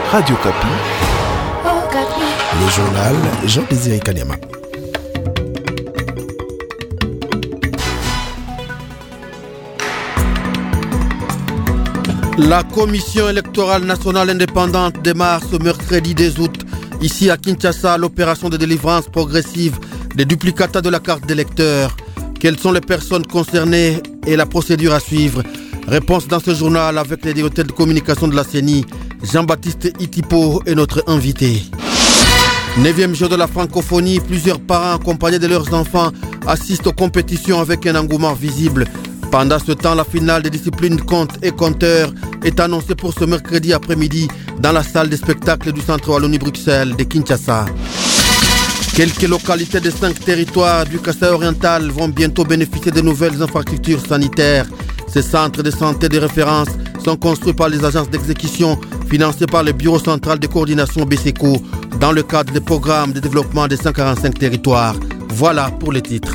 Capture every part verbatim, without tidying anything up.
Radio Kapi. Oh, Kapi. Le journal Jean-Désiré Kanyama. La Commission électorale nationale indépendante démarre ce mercredi deux août, ici à Kinshasa, l'opération de délivrance progressive des duplicata de la carte d'électeur. Quelles sont les personnes concernées et la procédure à suivre? Réponse dans ce journal avec les directeurs de communication de la C E N I. Jean-Baptiste Itipo est notre invité. Neuvième jour de la francophonie, plusieurs parents accompagnés de leurs enfants assistent aux compétitions avec un engouement visible. Pendant ce temps, la finale des disciplines contes et conteurs est annoncée pour ce mercredi après-midi dans la salle des spectacles du Centre Wallonie-Bruxelles de Kinshasa. Quelques localités des cinq territoires du Kasaï oriental vont bientôt bénéficier de nouvelles infrastructures sanitaires. Ces centres de santé de référence sont construits par les agences d'exécution financées par le Bureau central de coordination B C C O dans le cadre des programmes de développement des cent quarante-cinq territoires. Voilà pour les titres.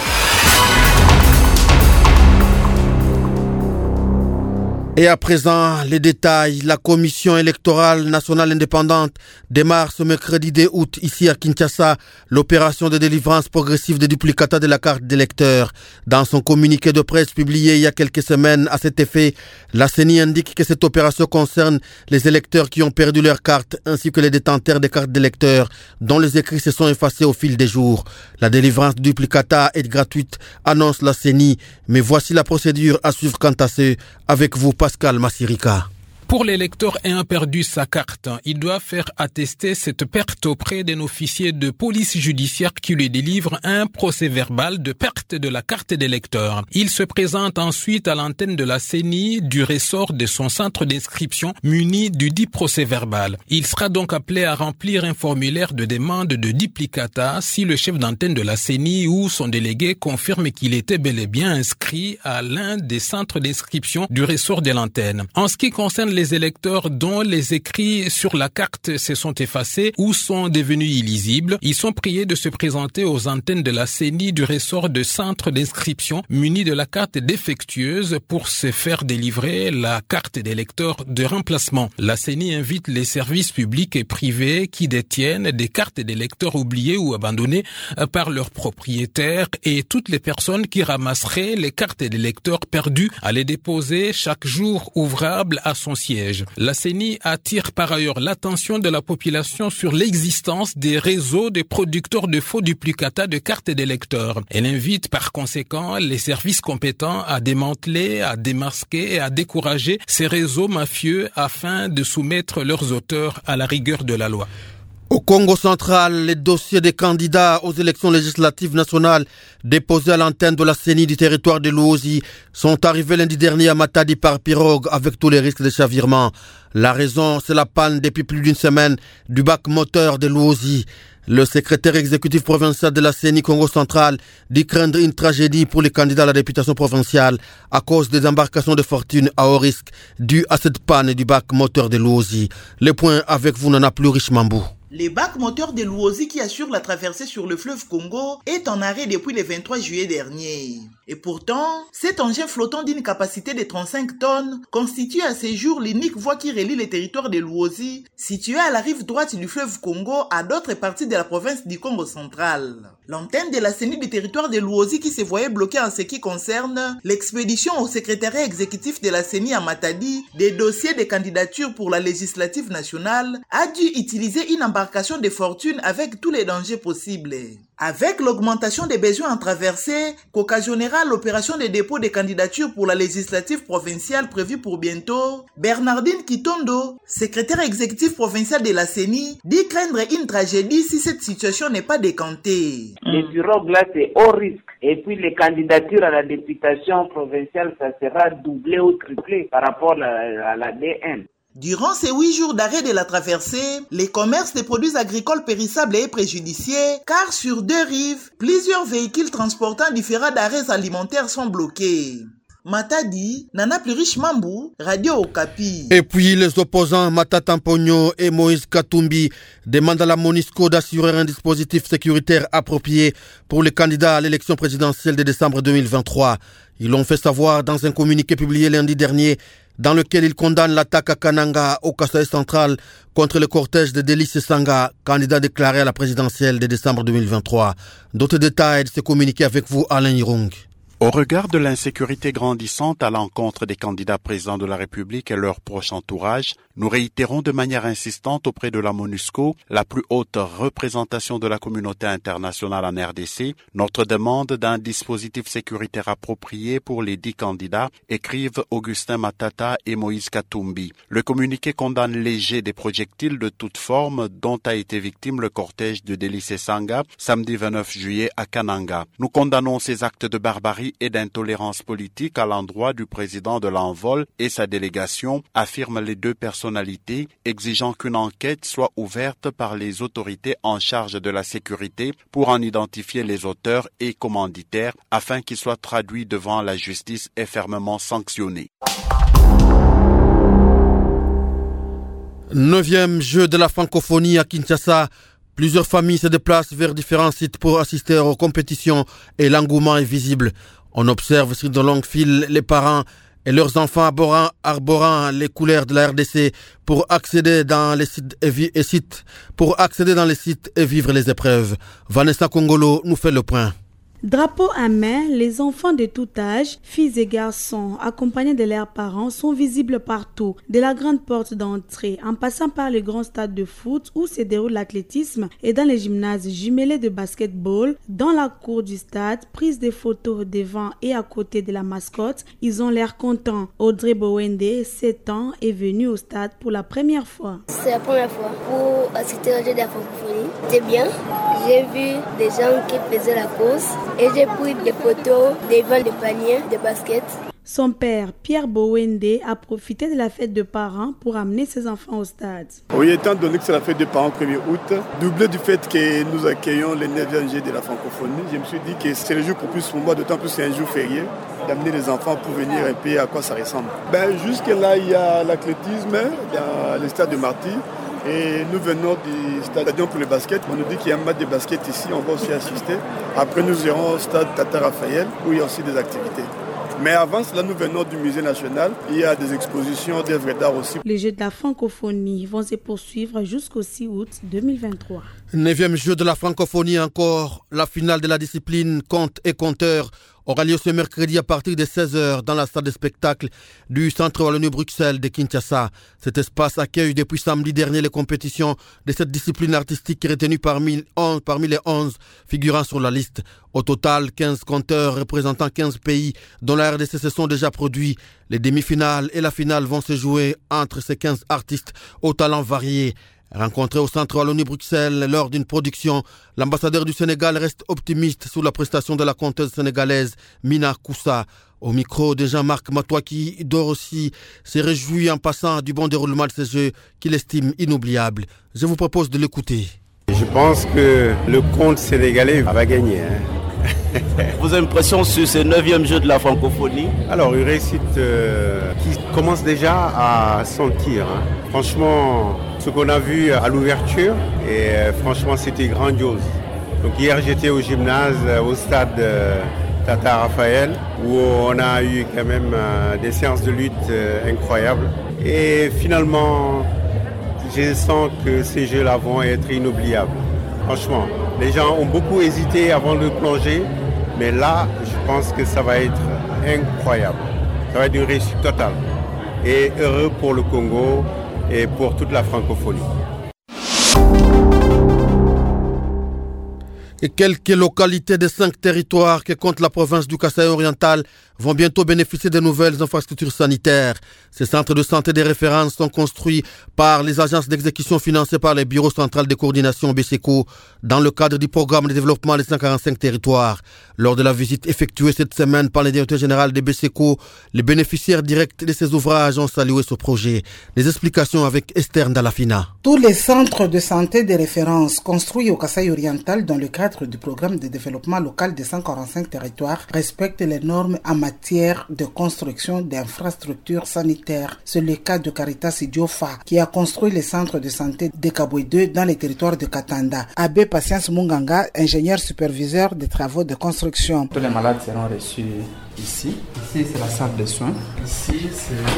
Et à présent, les détails. La Commission électorale nationale indépendante démarre ce mercredi deux août, ici à Kinshasa, l'opération de délivrance progressive des duplicata de la carte d'électeur. Dans son communiqué de presse publié il y a quelques semaines à cet effet, la C E N I indique que cette opération concerne les électeurs qui ont perdu leur carte ainsi que les détenteurs des cartes d'électeurs dont les écrits se sont effacés au fil des jours. La délivrance du duplicata est gratuite, annonce la C E N I, mais voici la procédure à suivre quant à ce, avec vous, Pascal Massirika. Pour l'électeur ayant perdu sa carte, il doit faire attester cette perte auprès d'un officier de police judiciaire qui lui délivre un procès-verbal de perte de la carte d'électeur. Il se présente ensuite à l'antenne de la C E N I du ressort de son centre d'inscription muni du dit procès-verbal. Il sera donc appelé à remplir un formulaire de demande de duplicata si le chef d'antenne de la C E N I ou son délégué confirme qu'il était bel et bien inscrit à l'un des centres d'inscription du ressort de l'antenne. En ce qui concerne les électeurs dont les écrits sur la carte se sont effacés ou sont devenus illisibles, ils sont priés de se présenter aux antennes de la C E N I du ressort de centre d'inscription munis de la carte défectueuse pour se faire délivrer la carte d'électeur de remplacement. La C E N I invite les services publics et privés qui détiennent des cartes d'électeurs oubliées ou abandonnées par leurs propriétaires et toutes les personnes qui ramasseraient les cartes d'électeurs perdues à les déposer chaque jour ouvrable à son siège. La C E N I attire par ailleurs l'attention de la population sur l'existence des réseaux de producteurs de faux duplicata de cartes d'électeurs. Elle invite par conséquent les services compétents à démanteler, à démasquer et à décourager ces réseaux mafieux afin de soumettre leurs auteurs à la rigueur de la loi. Au Congo central, les dossiers des candidats aux élections législatives nationales déposés à l'antenne de la C E N I du territoire de Luozi sont arrivés lundi dernier à Matadi par pirogue avec tous les risques de chavirement. La raison, c'est la panne depuis plus d'une semaine du bac moteur de Luozi. Le secrétaire exécutif provincial de la C E N I Congo central dit craindre une tragédie pour les candidats à la députation provinciale à cause des embarcations de fortune à haut risque dues à cette panne du bac moteur de Luozi. Le point avec vous, Nana Plus Riche Mambou. Le bac moteur de Luozi qui assure la traversée sur le fleuve Congo est en arrêt depuis le vingt-trois juillet dernier. Et pourtant, cet engin flottant d'une capacité de trente-cinq tonnes constitue à ce jour l'unique voie qui relie le territoire de Luozi, situé à la rive droite du fleuve Congo, à d'autres parties de la province du Congo central. L'antenne de la C E N I du territoire de Luozi qui se voyait bloquée en ce qui concerne l'expédition au secrétariat exécutif de la C E N I à Matadi des dossiers de candidature pour la législative nationale a dû utiliser une embarcation de fortune avec tous les dangers possibles. Avec l'augmentation des besoins en traversée qu'occasionnera l'opération de dépôt des candidatures pour la législative provinciale prévue pour bientôt, Bernardine Kitondo, secrétaire exécutif provincial de la C E N I, dit craindre une tragédie si cette situation n'est pas décantée. Les pirogues là c'est haut risque. Et puis les candidatures à la députation provinciale, ça sera doublé ou triplé par rapport à, à la D N. Durant ces huit jours d'arrêt de la traversée, les commerces des produits agricoles périssables est préjudicié, car sur deux rives, plusieurs véhicules transportant différents d'arrêts alimentaires sont bloqués. Matadi, Nana Plurish Mambou, Radio Okapi. Et puis les opposants Matata Mpogno et Moïse Katumbi demandent à la MONUSCO d'assurer un dispositif sécuritaire approprié pour les candidats à l'élection présidentielle de décembre deux mille vingt-trois. Ils l'ont fait savoir dans un communiqué publié lundi dernier dans lequel il condamne l'attaque à Kananga, au Kasaï central, contre le cortège de Délice Sanga, candidat déclaré à la présidentielle de décembre deux mille vingt-trois. D'autres détails de ce communiqué avec vous, Alain Hirung. Au regard de l'insécurité grandissante à l'encontre des candidats présidents de la République et leur proche entourage, nous réitérons de manière insistante auprès de la MONUSCO, la plus haute représentation de la communauté internationale en R D C, notre demande d'un dispositif sécuritaire approprié pour les dix candidats, écrivent Augustin Matata et Moïse Katumbi. Le communiqué condamne léger des projectiles de toute forme dont a été victime le cortège de Délice Sanga samedi vingt-neuf juillet à Kananga. Nous condamnons ces actes de barbarie et d'intolérance politique à l'endroit du président de l'envol et sa délégation, affirment les deux personnalités, exigeant qu'une enquête soit ouverte par les autorités en charge de la sécurité pour en identifier les auteurs et commanditaires afin qu'ils soient traduits devant la justice et fermement sanctionnés. Neuvième jeu de la francophonie à Kinshasa. Plusieurs familles se déplacent vers différents sites pour assister aux compétitions et l'engouement est visible. On observe sur de longues files les parents et leurs enfants arborant, arborant les couleurs de la R D C pour accéder dans les sites et, vi- et sites, pour accéder dans les sites et vivre les épreuves. Vanessa Kongolo nous fait le point. Drapeau à main, les enfants de tout âge, filles et garçons, accompagnés de leurs parents, sont visibles partout, de la grande porte d'entrée, en passant par les grands stades de foot où se déroule l'athlétisme et dans les gymnases jumelés de basketball, dans la cour du stade, prise des photos devant et à côté de la mascotte, ils ont l'air contents. Audrey Bowende, sept ans, est venue au stade pour la première fois. C'est la première fois pour assister au jeu de la francophonie. C'était bien. J'ai vu des gens qui faisaient la course. Et j'ai pris des photos devant le panier de basket. Son père, Pierre Bowende, a profité de la fête de parents pour amener ses enfants au stade. Oui, étant donné que c'est la fête de parents premier août, doublé du fait que nous accueillons le neuvième G de la francophonie, je me suis dit que c'est le jour pour plus pour moi, d'autant plus c'est un jour férié, d'amener les enfants pour venir un peu à quoi ça ressemble. Ben, jusque-là, il y a l'athlétisme dans le stade de Marty. Et nous venons du stadion pour le basket. On nous dit qu'il y a un match de basket ici, on va aussi assister. Après, nous irons au stade Tata Raphaël, où il y a aussi des activités. Mais avant cela, nous venons du musée national. Il y a des expositions d'œuvres d'art aussi. Les Jeux de la francophonie vont se poursuivre jusqu'au six août deux mille vingt-trois. Neuvième jeu de la francophonie encore. La finale de la discipline conte et conteur aura lieu ce mercredi à partir de seize heures dans la salle de spectacle du Centre Wallonie-Bruxelles de Kinshasa. Cet espace accueille depuis samedi dernier les compétitions de cette discipline artistique retenue parmi, onze, parmi les onze figurant sur la liste. Au total, quinze conteurs représentant quinze pays dont la R D C se sont déjà produits. Les demi-finales et la finale vont se jouer entre ces quinze artistes aux talents variés. Rencontré au centre Wallonie-Bruxelles lors d'une production, l'ambassadeur du Sénégal reste optimiste sur la prestation de la conteuse sénégalaise Mina Koussa. Au micro de Jean-Marc Matouaki, Dorossi s'est réjoui en passant du bon déroulement de ces jeux qu'il estime inoubliables. Je vous propose de l'écouter. Je pense que le conte sénégalais va gagner. Hein. Vos impressions sur ce neuvième jeu de la francophonie? Alors, une réussite euh, qui commence déjà à sentir. Hein. Franchement, ce qu'on a vu à l'ouverture, et euh, franchement, c'était grandiose. Donc hier, j'étais au gymnase, euh, au stade euh, Tata Raphaël, où on a eu quand même euh, des séances de lutte euh, incroyables. Et finalement, je sens que ces jeux-là vont être inoubliables. Franchement, les gens ont beaucoup hésité avant de plonger, mais là, je pense que ça va être incroyable. Ça va être une réussite totale. Et heureux pour le Congo et pour toute la francophonie. Et quelques localités des cinq territoires que compte la province du Kasaï oriental vont bientôt bénéficier de nouvelles infrastructures sanitaires. Ces centres de santé de référence sont construits par les agences d'exécution financées par les bureaux centrales de coordination B C C O dans le cadre du programme de développement des cent quarante-cinq territoires. Lors de la visite effectuée cette semaine par le directeur général de B C C O, les bénéficiaires directs de ces ouvrages ont salué ce projet. Les explications avec Esther Ndalafina. Tous les centres de santé de référence construits au Kasaï oriental dans le cadre du programme de développement local des cent quarante-cinq territoires respectent les normes en matière de construction d'infrastructures sanitaires. C'est le cas de Caritas Idiofa qui a construit le centre de santé de Kaboué deux dans les territoires de Katanda. Abbé Patience Munganga, ingénieur superviseur des travaux de construction. Tous les malades seront reçus ici. Ici, c'est la salle de soins. Ici, c'est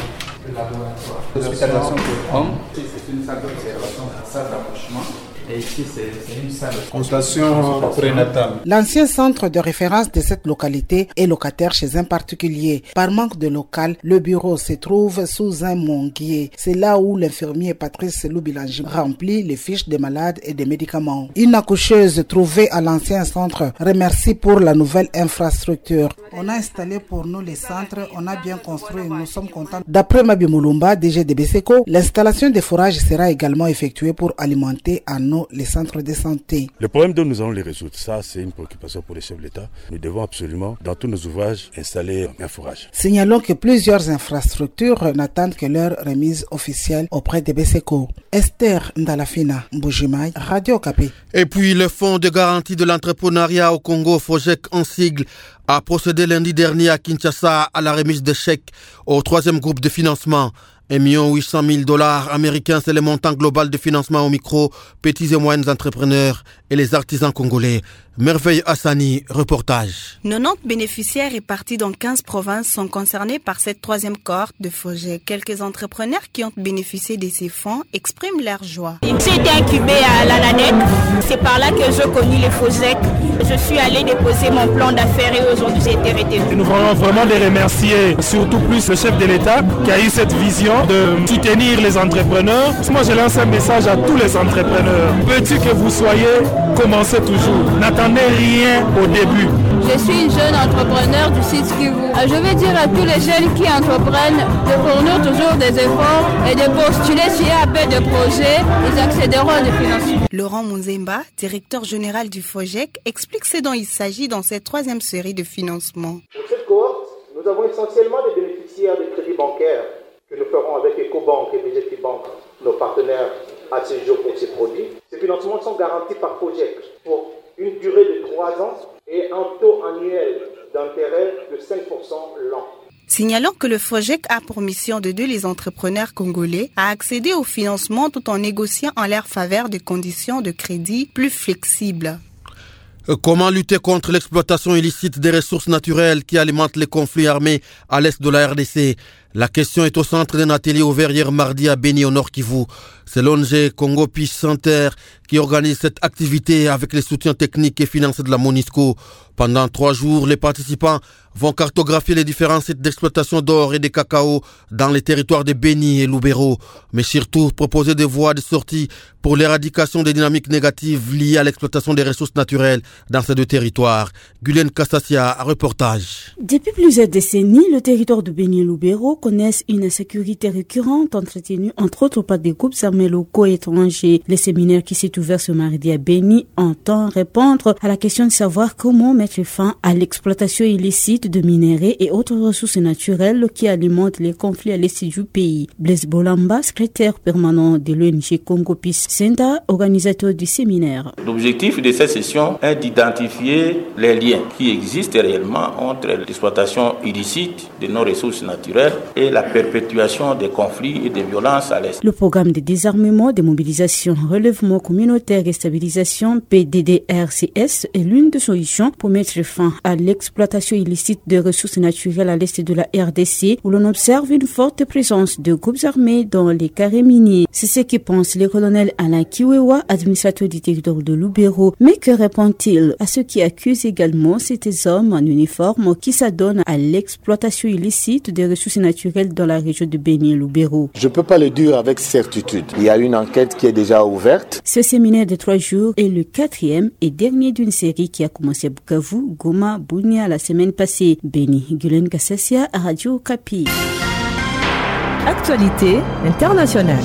laboratoire. L'hospitalisation pour hommes, c'est une salle d'observation, une salle d'accouchement. Et ici, c'est une salle de consultation prénatale. L'ancien centre de référence de cette localité est locataire chez un particulier. Par manque de local, le bureau se trouve sous un manguier. C'est là où l'infirmier Patrice Loubilangi remplit les fiches des malades et des médicaments. Une accoucheuse trouvée à l'ancien centre remercie pour la nouvelle infrastructure. On a installé pour nous les centres, on a bien construit, nous sommes contents. D'après Mabi Moulumba, D G de Beseko, l'installation des forages sera également effectuée pour alimenter en eau les centres de santé. Le problème dont nous allons les résoudre, ça c'est une préoccupation pour les chefs de l'État. Nous devons absolument, dans tous nos ouvrages, installer un forage. Signalons que plusieurs infrastructures n'attendent que leur remise officielle auprès de Beseko. Esther Ndalafina, Mbujimai, Radio Okapi. Et puis le Fonds de garantie de l'entrepreneuriat au Congo, FOGEC en sigle, a procédé lundi dernier à Kinshasa à la remise de chèques au troisième groupe de financement. un million huit cent mille dollars américains, c'est le montant global de financement aux micro, petits et moyens entrepreneurs et les artisans congolais. Merveille Hassani, reportage. quatre-vingt-dix bénéficiaires répartis dans quinze provinces sont concernés par cette troisième cohorte de FOGEC. Quelques entrepreneurs qui ont bénéficié de ces fonds expriment leur joie. J'ai été incubée à l'Ananec. C'est par là que j'ai connu les FOGEC. Je suis allée déposer mon plan d'affaires et aujourd'hui j'ai été retenue. Nous voulons vraiment les remercier, surtout plus le chef de l'État qui a eu cette vision de soutenir les entrepreneurs. Moi je lance un message à tous les entrepreneurs. Petit que vous soyez, commencez toujours. N'attendez rien au début. Je suis une jeune entrepreneur du site Kivu. Je veux dire à tous les jeunes qui entreprennent de fournir toujours des efforts et de postuler sur un appel de projet. Ils accéderont à des financements. Laurent Mouzemba, directeur général du FOGEC, explique ce dont il s'agit dans cette troisième série de financement. Pour cette cohorte, nous avons essentiellement des bénéficiaires des crédits bancaires que nous ferons avec EcoBank et B G T Bank, nos partenaires à ce jour pour ces produits. Ces financements sont garantis par FOGEC pour une durée de trois ans et un taux annuel d'intérêt de cinq pour cent l'an. Signalons que le FOGEC a pour mission d'aider les entrepreneurs congolais à accéder au financement tout en négociant en leur faveur des conditions de crédit plus flexibles. Comment lutter contre l'exploitation illicite des ressources naturelles qui alimentent les conflits armés à l'est de la R D C? La question est au centre d'un atelier ouvert hier mardi à Beni au Nord Kivu. C'est l'O N G Congo Peace Center qui organise cette activité avec les soutiens techniques et financiers de la MONUSCO. Pendant trois jours, les participants vont cartographier les différents sites d'exploitation d'or et de cacao dans les territoires de Beni et Lubero, mais surtout proposer des voies de sortie pour l'éradication des dynamiques négatives liées à l'exploitation des ressources naturelles dans ces deux territoires. Guylaine Kassasia, reportage. Depuis plusieurs décennies, le territoire de Beni et Lubero connaissent une insécurité récurrente entretenue entre autres par des groupes armés locaux et étrangers. Le séminaire qui s'est ouvert ce mardi à Beni entend répondre à la question de savoir comment mettre fin à l'exploitation illicite de minerais et autres ressources naturelles qui alimentent les conflits à l'est du pays. Blaise Bolamba, secrétaire permanent de l'O N G Congo Peace Center, organisateur du séminaire. L'objectif de cette session est d'identifier les liens qui existent réellement entre l'exploitation illicite de nos ressources naturelles et la perpétuation des conflits et des violences à l'est. Le programme de désarmement, démobilisation, relèvement communautaire et stabilisation P D D R C S est l'une des solutions pour mettre fin à l'exploitation illicite de ressources naturelles à l'est de la R D C, où l'on observe une forte présence de groupes armés dans les carrés miniers. C'est ce que pense le colonel Alain Kiwewa, administrateur du territoire de Lubero. Mais que répond-il à ceux qui accusent également ces hommes en uniforme qui s'adonnent à l'exploitation illicite des ressources naturelles dans la région de Beni et Lubero? Je ne peux pas le dire avec certitude. Il y a une enquête qui est déjà ouverte. Ce séminaire de trois jours est le quatrième et dernier d'une série qui a commencé à Bukavu, Goma, Bunia la semaine passée. Beni, Guylaine Kassasia, Radio Okapi. Actualité internationale.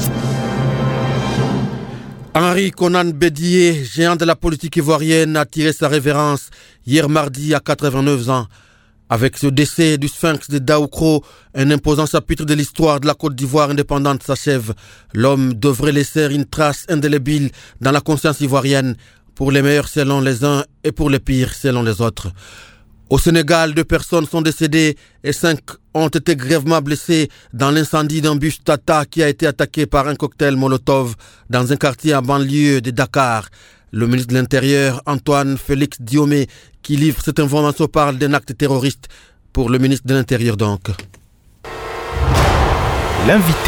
Henri Konan Bédié, géant de la politique ivoirienne, a tiré sa révérence hier mardi à quatre-vingt-neuf ans. Avec ce décès du sphinx de Daoukro, un imposant chapitre de l'histoire de la Côte d'Ivoire indépendante s'achève. L'homme devrait laisser une trace indélébile dans la conscience ivoirienne, pour les meilleurs selon les uns et pour les pires selon les autres. Au Sénégal, deux personnes sont décédées et cinq ont été grièvement blessées dans l'incendie d'un bus Tata qui a été attaqué par un cocktail Molotov dans un quartier en banlieue de Dakar. Le ministre de l'Intérieur, Antoine Félix Diomé, qui livre cette information, parle d'un acte terroriste pour le ministre de l'Intérieur donc. L'invité.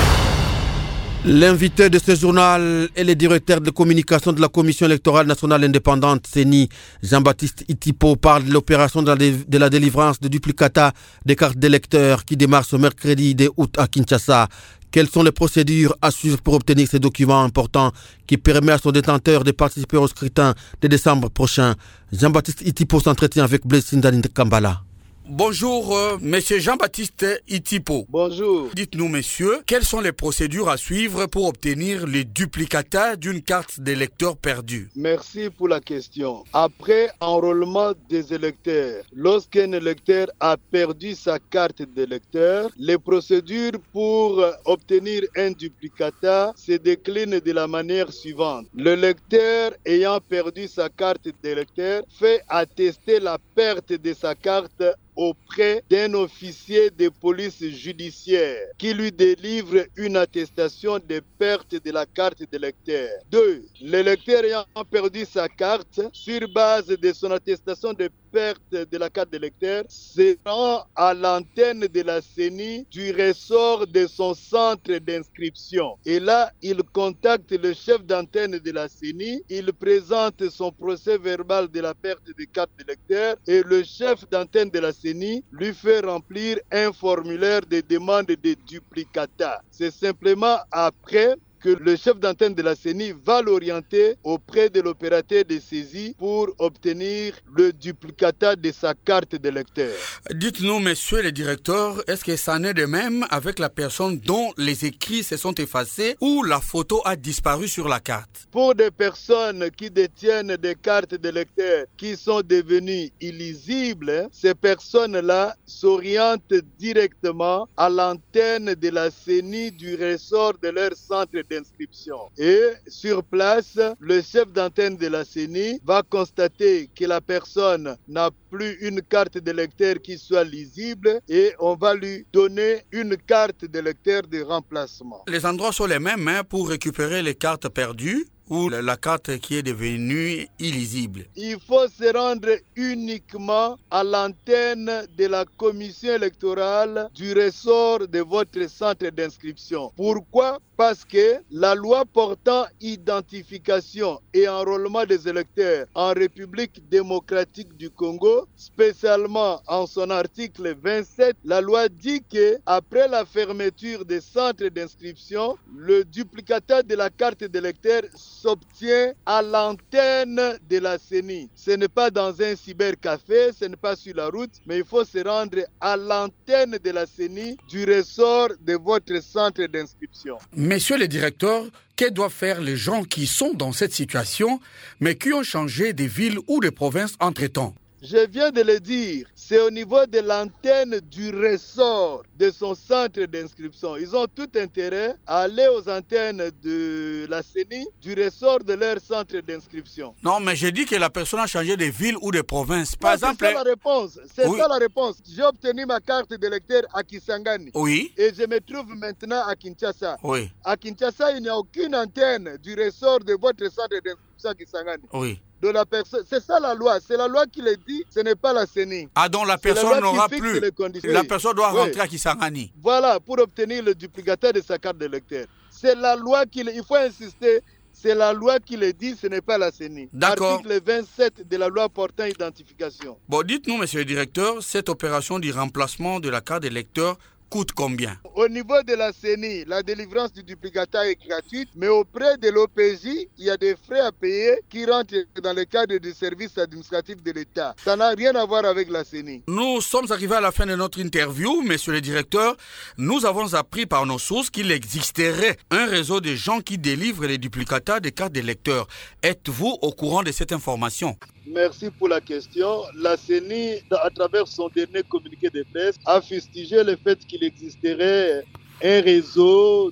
L'invité de ce journal est le directeur de communication de la Commission électorale nationale indépendante, C E N I, Jean-Baptiste Itipo, parle de l'opération de la, dé- de la délivrance de duplicata des cartes d'électeurs qui démarre ce mercredi deux août à Kinshasa. Quelles sont les procédures à suivre pour obtenir ces documents importants qui permettent à son détenteur de participer au scrutin de décembre prochain? Jean-Baptiste Itipo s'entretient avec Blessing Danine Kambala. Bonjour, euh, monsieur Jean-Baptiste Itipo. Bonjour. Dites-nous, monsieur, quelles sont les procédures à suivre pour obtenir les duplicata d'une carte d'électeur perdue? Merci pour la question. Après enrôlement des électeurs, lorsqu'un électeur a perdu sa carte d'électeur, les procédures pour obtenir un duplicata se déclinent de la manière suivante. L'électeur ayant perdu sa carte d'électeur fait attester la perte de sa carte auprès d'un officier de police judiciaire qui lui délivre une attestation de perte de la carte d'électeur. deux. L'électeur ayant perdu sa carte, sur base de son attestation de perte de la carte d'électeur, se rend à l'antenne de la C E N I du ressort de son centre d'inscription. Et là, il contacte le chef d'antenne de la C E N I, il présente son procès verbal de la perte de carte d'électeur et le chef d'antenne de la C E N I lui fait remplir un formulaire de demande de duplicata. C'est simplement après que le chef d'antenne de la C E N I va l'orienter auprès de l'opérateur de saisie pour obtenir le duplicata de sa carte d'électeur. Dites-nous, monsieur le directeur, est-ce que ça en est de même avec la personne dont les écrits se sont effacés ou la photo a disparu sur la carte? Pour des personnes qui détiennent des cartes d'électeur qui sont devenues illisibles, ces personnes-là s'orientent directement à l'antenne de la C E N I du ressort de leur centre d'inscription. Et sur place, le chef d'antenne de la C E N I va constater que la personne n'a plus une carte d'électeur qui soit lisible et on va lui donner une carte d'électeur de remplacement. Les endroits sont les mêmes hein, pour récupérer les cartes perdues ou la carte qui est devenue illisible? Il faut se rendre uniquement à l'antenne de la commission électorale du ressort de votre centre d'inscription. Pourquoi? Parce que la loi portant identification et enrôlement des électeurs en République démocratique du Congo, spécialement en son article vingt-sept, la loi dit que après la fermeture des centres d'inscription, le duplicata de la carte d'électeur s'obtient à l'antenne de la C E N I. Ce n'est pas dans un cybercafé, ce n'est pas sur la route, mais il faut se rendre à l'antenne de la C E N I du ressort de votre centre d'inscription. Monsieur le directeur, que doivent faire les gens qui sont dans cette situation, mais qui ont changé de ville ou de province entre-temps? Je viens de le dire, c'est au niveau de l'antenne du ressort de son centre d'inscription. Ils ont tout intérêt à aller aux antennes de la C E N I, du ressort de leur centre d'inscription. Non, mais j'ai dit que la personne a changé de ville ou de province. Par non, exemple... C'est ça la réponse. C'est oui. ça la réponse. J'ai obtenu ma carte d'électeur à Kisangani. Oui. Et je me trouve maintenant à Kinshasa. Oui. À Kinshasa, il n'y a aucune antenne du ressort de votre centre d'inscription à Kisangani. Oui. De la personne, c'est ça la loi, c'est la loi qui le dit, ce n'est pas la C E N I. Ah donc la personne la n'aura plus, la personne doit oui. rentrer à Kisangani. Voilà, pour obtenir le duplicata de sa carte d'électeur. C'est la loi qui le, il faut insister, c'est la loi qui le dit, ce n'est pas la C E N I. D'accord. Article vingt-sept de la loi portant identification. Bon, dites-nous, monsieur le directeur, cette opération du remplacement de la carte d'électeur coûte combien? Au niveau de la C E N I, la délivrance du duplicata est gratuite, mais auprès de l'O P J, il y a des frais à payer qui rentrent dans le cadre du service administratif de l'État. Ça n'a rien à voir avec la C E N I. Nous sommes arrivés à la fin de notre interview, monsieur le directeur. Nous avons appris par nos sources qu'il existerait un réseau de gens qui délivrent les duplicata des cartes d'électeurs. Êtes-vous au courant de cette information? Merci pour la question. La C E N I, à travers son dernier communiqué de presse, a fustigé le fait qu'il existerait un réseau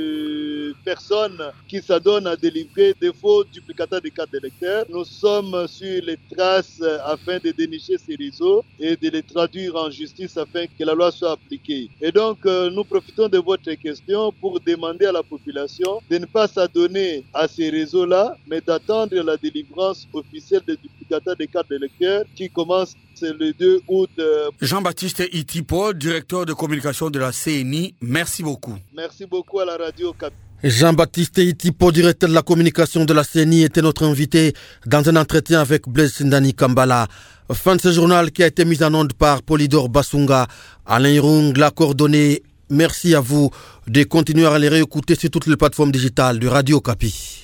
de personnes qui s'adonnent à délivrer des faux duplicata de cartes d'électeurs. Nous sommes sur les traces afin de dénicher ces réseaux et de les traduire en justice afin que la loi soit appliquée. Et donc, euh, nous profitons de votre question pour demander à la population de ne pas s'adonner à ces réseaux-là, mais d'attendre la délivrance officielle des duplicata duplicata des cartes d'électeurs qui commence le deux août. Jean-Baptiste Itipo, directeur de communication de la C N I, merci beaucoup. Merci beaucoup à la radio Cap. Jean-Baptiste Itipo, directeur de la communication de la C N I, était notre invité dans un entretien avec Blaise Sindani Kambala. Fin de ce journal qui a été mis en onde par Polydor Basunga. Alain Irung l'a coordonné. Merci à vous de continuer à les réécouter sur toutes les plateformes digitales de Radio Kapi.